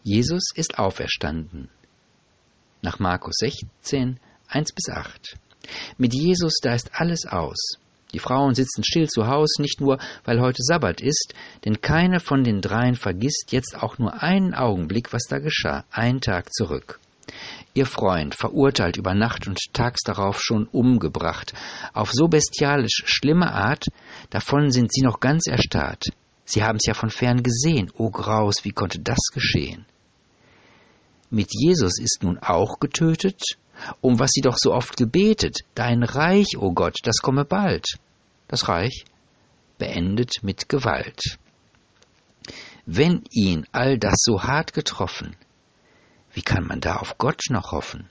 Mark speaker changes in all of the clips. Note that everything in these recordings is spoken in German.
Speaker 1: Jesus ist auferstanden. Nach Markus 16, 1-8. Mit Jesus, da ist alles aus. Die Frauen sitzen still zu Hause, nicht nur, weil heute Sabbat ist, denn keine von den dreien vergisst jetzt auch nur einen Augenblick, was da geschah, einen Tag zurück. Ihr Freund, verurteilt über Nacht und tags darauf schon umgebracht, auf so bestialisch schlimme Art, davon sind sie noch ganz erstarrt. Sie haben's ja von fern gesehen, o Graus, wie konnte das geschehen? Mit Jesus ist nun auch getötet, um was sie doch so oft gebetet, dein Reich, o Gott, das komme bald. Das Reich beendet mit Gewalt. Wenn ihn all das so hart getroffen, wie kann man da auf Gott noch hoffen?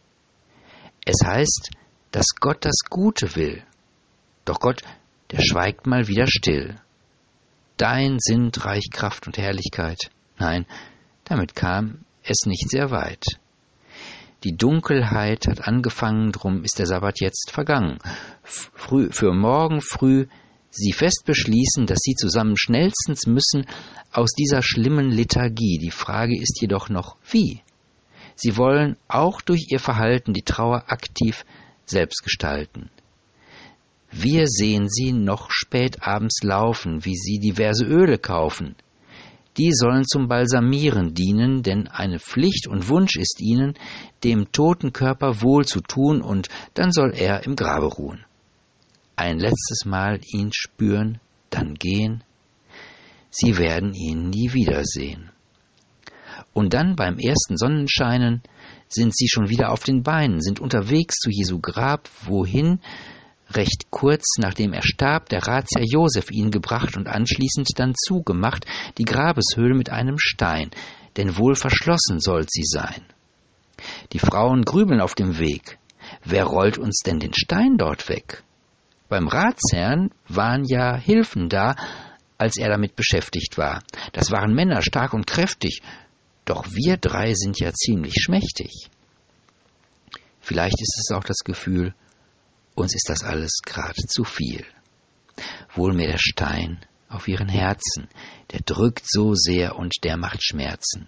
Speaker 1: Es heißt, dass Gott das Gute will, doch Gott, der schweigt mal wieder still. Dein sind Reich, Kraft und Herrlichkeit. Nein, damit kam es nicht sehr weit. Die Dunkelheit hat angefangen, drum ist der Sabbat jetzt vergangen. Für morgen früh sie fest beschließen, dass sie zusammen schnellstens müssen aus dieser schlimmen Lethargie. Die Frage ist jedoch noch, wie? Sie wollen auch durch ihr Verhalten die Trauer aktiv selbst gestalten. Wir sehen sie noch spät abends laufen, wie sie diverse Öle kaufen. Die sollen zum Balsamieren dienen, denn eine Pflicht und Wunsch ist ihnen, dem toten Körper wohl zu tun, und dann soll er im Grabe ruhen. Ein letztes Mal ihn spüren, dann gehen. Sie werden ihn nie wiedersehen. Und dann beim ersten Sonnenscheinen sind sie schon wieder auf den Beinen, sind unterwegs zu Jesu Grab, wohin recht kurz nachdem er starb, der Ratsherr Josef ihn gebracht und anschließend dann zugemacht, die Grabeshöhle mit einem Stein, denn wohl verschlossen soll sie sein. Die Frauen grübeln auf dem Weg. Wer rollt uns denn den Stein dort weg? Beim Ratsherrn waren ja Hilfen da, als er damit beschäftigt war. Das waren Männer, stark und kräftig, doch wir drei sind ja ziemlich schmächtig. Vielleicht ist es auch das Gefühl, uns ist das alles gerade zu viel. Wohl mir der Stein auf ihren Herzen, der drückt so sehr und der macht Schmerzen.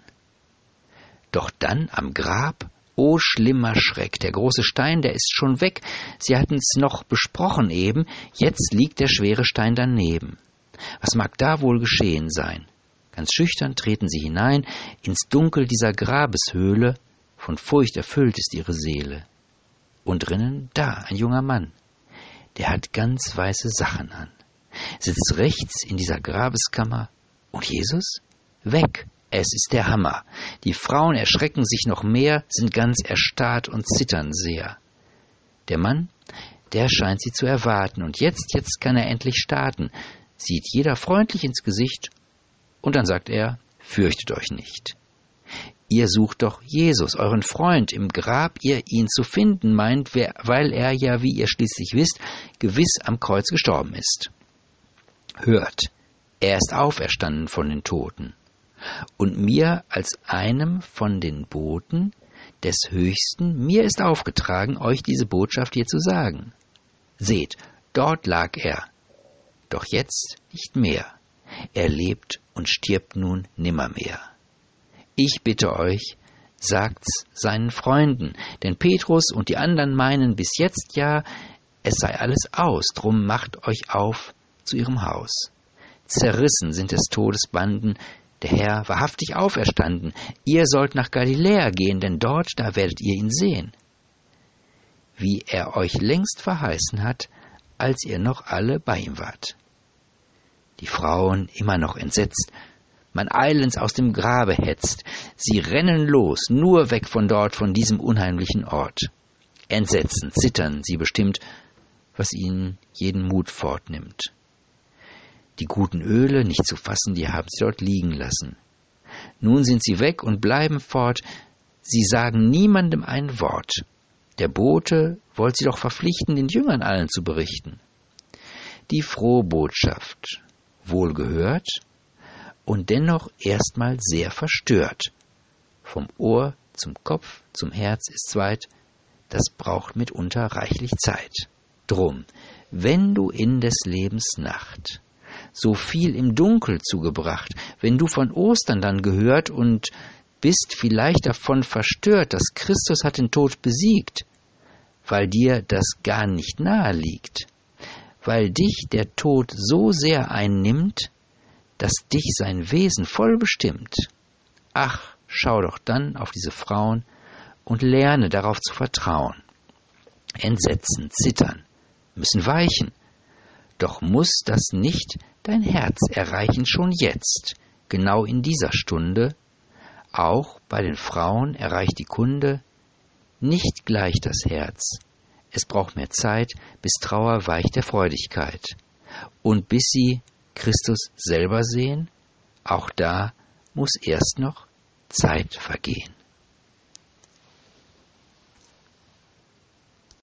Speaker 1: Doch dann am Grab, oh schlimmer Schreck, der große Stein, der ist schon weg. Sie hatten's noch besprochen eben, jetzt liegt der schwere Stein daneben. Was mag da wohl geschehen sein? Ganz schüchtern treten sie hinein ins Dunkel dieser Grabeshöhle, von Furcht erfüllt ist ihre Seele. Und drinnen, da, ein junger Mann, der hat ganz weiße Sachen an, sitzt rechts in dieser Grabeskammer. Und Jesus? Weg, es ist der Hammer. Die Frauen erschrecken sich noch mehr, sind ganz erstarrt und zittern sehr. Der Mann, der scheint sie zu erwarten, und jetzt kann er endlich starten, sieht jeder freundlich ins Gesicht, und dann sagt er, fürchtet euch nicht. Ihr sucht doch Jesus, euren Freund, im Grab ihr ihn zu finden meint, weil er ja, wie ihr schließlich wisst, gewiss am Kreuz gestorben ist. Hört, er ist auferstanden von den Toten. Und mir als einem von den Boten des Höchsten, mir ist aufgetragen, euch diese Botschaft hier zu sagen. Seht, dort lag er, doch jetzt nicht mehr. Er lebt und stirbt nun nimmermehr. Ich bitte euch, sagt's seinen Freunden, denn Petrus und die anderen meinen bis jetzt ja, es sei alles aus, drum macht euch auf zu ihrem Haus. Zerrissen sind des Todes Banden, der Herr wahrhaftig auferstanden. Ihr sollt nach Galiläa gehen, denn dort, da werdet ihr ihn sehen. Wie er euch längst verheißen hat, als ihr noch alle bei ihm wart. Die Frauen immer noch entsetzt, man eilends aus dem Grabe hetzt. Sie rennen los, nur weg von dort, von diesem unheimlichen Ort. Entsetzen, zittern sie bestimmt, was ihnen jeden Mut fortnimmt. Die guten Öle, nicht zu fassen, die haben sie dort liegen lassen. Nun sind sie weg und bleiben fort, sie sagen niemandem ein Wort. Der Bote wollte sie doch verpflichten, den Jüngern allen zu berichten. Die frohe Botschaft, wohl gehört, und dennoch erstmal sehr verstört. Vom Ohr zum Kopf, zum Herz ist's weit, das braucht mitunter reichlich Zeit. Drum, wenn du in des Lebens Nacht so viel im Dunkel zugebracht, wenn du von Ostern dann gehört und bist vielleicht davon verstört, dass Christus hat den Tod besiegt, weil dir das gar nicht nahe liegt, weil dich der Tod so sehr einnimmt, dass dich sein Wesen voll bestimmt. Ach, schau doch dann auf diese Frauen und lerne darauf zu vertrauen. Entsetzen, zittern, müssen weichen, doch muss das nicht dein Herz erreichen schon jetzt, genau in dieser Stunde. Auch bei den Frauen erreicht die Kunde nicht gleich das Herz. Es braucht mehr Zeit, bis Trauer weicht der Freudigkeit. Und bis sie Christus selber sehen, auch da muss erst noch Zeit vergehen.